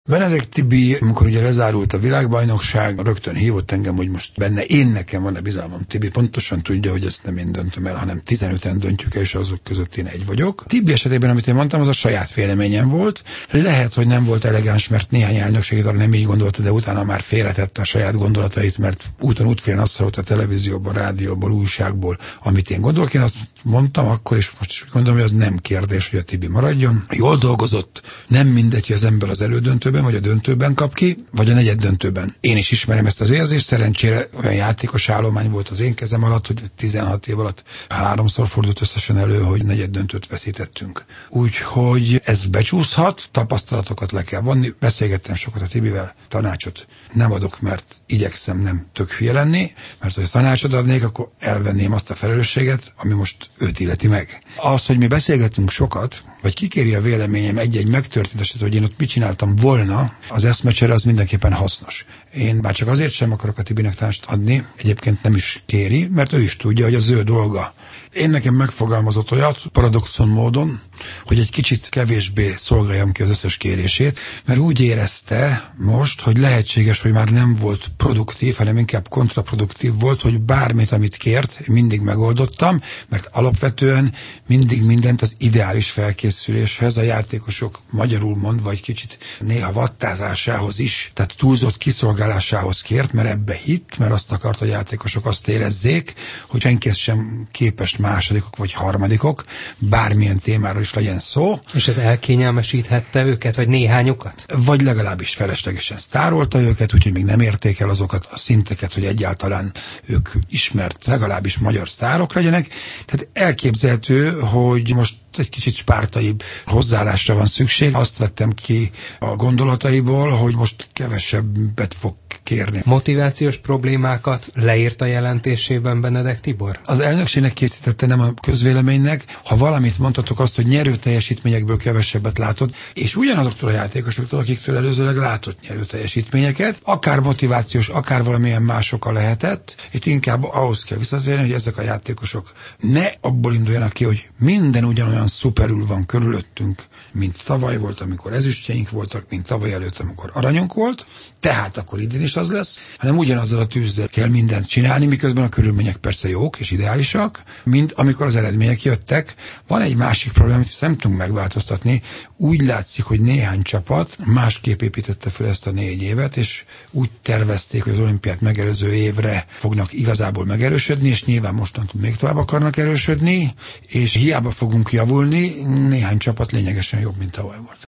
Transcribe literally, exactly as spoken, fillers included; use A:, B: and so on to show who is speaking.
A: Benedek Tibi, amikor ugye lezárult a világbajnokság, rögtön hívott engem, hogy most benne én nekem van a bizalmam. Tibi pontosan tudja, hogy ezt nem én döntöm el, hanem tizenöten döntjük el, és azok között én egy vagyok. Tibi esetében, amit én mondtam, az a saját véleményem volt. Lehet, hogy nem volt elegáns, mert néhány elnökség arra nem így gondolta, de utána már félretette a saját gondolatait, mert úton útfélen azt szólt a televízióból, rádióból, újságból, amit én gondolok. Én azt mondtam akkor, és most is gondolom, hogy az nem kérdés, hogy a Tibi maradjon. Jól dolgozott, nem mindegy, hogy az ember az elődöntőben vagy a döntőben kap ki, vagy a negyed döntőben. Én is ismerem ezt az érzést, szerencsére olyan játékos állomány volt az én kezem alatt, hogy tizenhat év alatt háromszor fordult összesen elő, hogy negyed döntőt veszítettünk. Úgyhogy ez becsúszhat, tapasztalatokat le kell vonni. Beszélgettem sokat a Tibivel, tanácsot nem adok, mert igyekszem nem tök hülye lenni, mert hogy tanácsot adnék, akkor elvenném azt a felelősséget, ami most őt illeti meg. Az, hogy mi beszélgetünk sokat, vagy kikéri a véleményem egy-egy megtörtént eset, hogy én ott mit csináltam volna, az eszmecsere az mindenképpen hasznos. Én bár csak azért sem akarok a Tibinek tanácsot adni, egyébként nem is kéri, mert ő is tudja, hogy az ő dolga. Én nekem megfogalmazott olyat, paradoxon módon, hogy egy kicsit kevésbé szolgáljam ki az összes kérését, mert úgy érezte most, hogy lehetséges, hogy már nem volt produktív, hanem inkább kontraproduktív volt, hogy bármit, amit kért, mindig megoldottam, mert alapvetően mindig mindent az ideális felkészüléshez, a játékosok magyarul mondva egy kicsit néha vattázásához is, tehát túlzott kiszolgálásához kért, mert ebbe hitt, mert azt akart, a játékosok azt érezzék, hogy senki sem képes másodikok vagy harmadikok, bármilyen témáról is legyen szó.
B: És ez elkényelmesíthette őket, vagy néhányukat?
A: Vagy legalábbis feleslegesen sztárolta őket, úgyhogy még nem érték el azokat a szinteket, hogy egyáltalán ők ismert, legalábbis magyar sztárok legyenek. Tehát elképzelhető, hogy most egy kicsit spártaibb hozzáállásra van szükség. Azt vettem ki a gondolataiból, hogy most kevesebbet fog kérni.
B: Motivációs problémákat leírt a jelentésében Benedek Tibor?
A: Az elnökségnek készítette, nem a közvéleménynek. Ha valamit mondhatok, azt, hogy nyerő teljesítményekből kevesebbet látott, és ugyanazoktól a játékosoktól, akiktől előzőleg látott nyerő teljesítményeket, akár motivációs, akár valamilyen másokkal lehetett, itt inkább ahhoz kell visszatérni, hogy ezek a játékosok ne abból induljanak ki, hogy minden ugyanolyan szuperül van körülöttünk, mint tavaly volt, amikor ezüstjeink voltak, mint tavaly előtt, amikor aranyunk volt, tehát akkor idén is az lesz, hanem ugyanazzal a tűzzel kell mindent csinálni, miközben a körülmények persze jók és ideálisak, mint amikor az eredmények jöttek. Van egy másik probléma, amit nem tudunk megváltoztatni. Úgy látszik, hogy néhány csapat másképp építette fel ezt a négy évet, és úgy tervezték, hogy az olimpiát megelőző évre fognak igazából megerősödni, és nyilván mostantól még tovább akarnak erősödni, és hiába fogunk javulni, néhány csapat lényegesen jobb, mint tavaly volt.